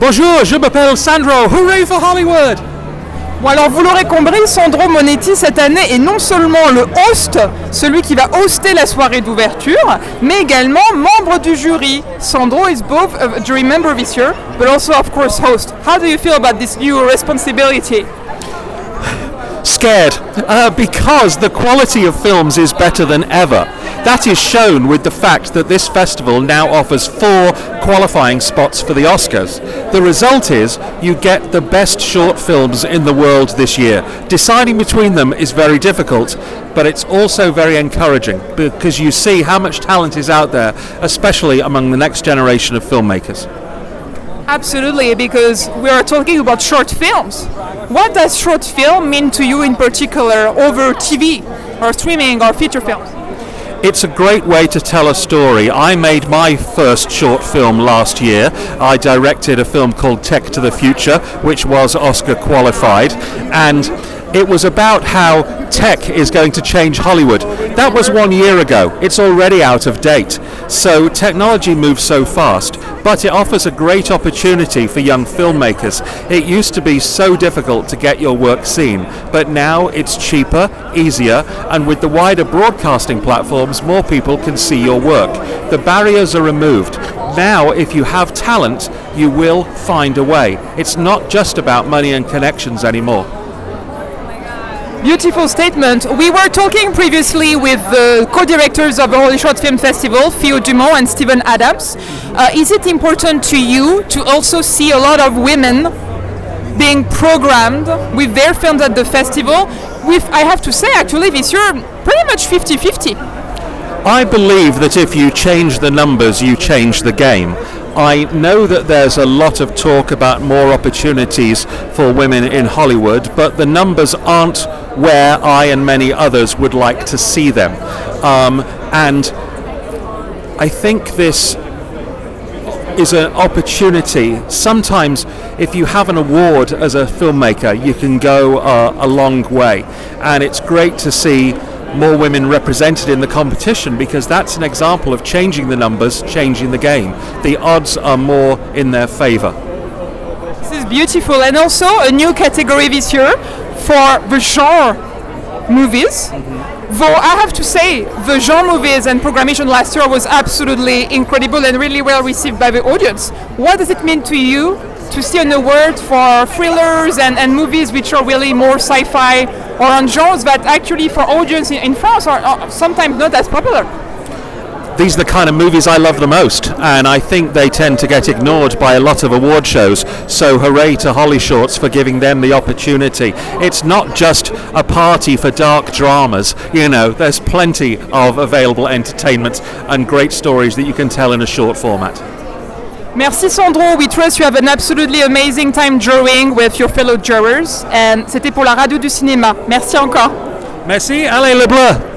Bonjour, je m'appelle Sandro. Hooray for Hollywood! Bon alors vous l'aurez compris, Sandro Monetti cette année est non seulement le host, celui qui va hoster la soirée d'ouverture, mais également membre du jury. Sandro is both a jury member this year, but also of course host. How do you feel about this new responsibility? Scared, because the quality of films is better than ever. That is shown with the fact that this festival now offers 4 qualifying spots for the Oscars. The result is you get the best short films in the world this year. Deciding between them is very difficult, but it's also very encouraging because you see how much talent is out there, especially among the next generation of filmmakers. Absolutely, because we are talking about short films. What does short film mean to you in particular over TV or streaming or feature films? It's a great way to tell a story. I made my first short film last year. I directed a film called Tech to the Future, which was Oscar qualified, and it was about how tech is going to change Hollywood. That was 1 year ago. It's already out of date. So technology moves so fast, but it offers a great opportunity for young filmmakers. It used to be so difficult to get your work seen, but now it's cheaper, easier, and with the wider broadcasting platforms, more people can see your work. The barriers are removed. Now, if you have talent, you will find a way. It's not just about money and connections anymore. Beautiful statement. We were talking previously with the co-directors of the Holy Short Film Festival, Theo Dumont and Stephen Adams. Is it important to you to also see a lot of women being programmed with their films at the festival? With, I have to say, actually, this year, pretty much 50-50. I believe that if you change the numbers, you change the game. I know that there's a lot of talk about more opportunities for women in Hollywood, but the numbers aren't where I and many others would like to see them. And I think this is an opportunity. Sometimes if you have an award as a filmmaker, you can go a long way. And it's great to see more women represented in the competition because that's an example of changing the numbers, changing the game. The odds are more in their favor. This is beautiful, and also a new category this year for the genre movies. Though I have to say, the genre movies and programmation last year was absolutely incredible and really well received by the audience. What does it mean to you to see an award for thrillers and movies which are really more sci-fi or on genres that actually for audience in France are sometimes not as popular? These are the kind of movies I love the most, and I think they tend to get ignored by a lot of award shows, so hooray to Holly Shorts for giving them the opportunity. It's not just a party for dark dramas, you know, there's plenty of available entertainment and great stories that you can tell in a short format. Merci Sandro, we trust you have an absolutely amazing time drawing with your fellow jurors, and c'était pour la radio du cinéma. Merci encore. Merci, allez le bleu.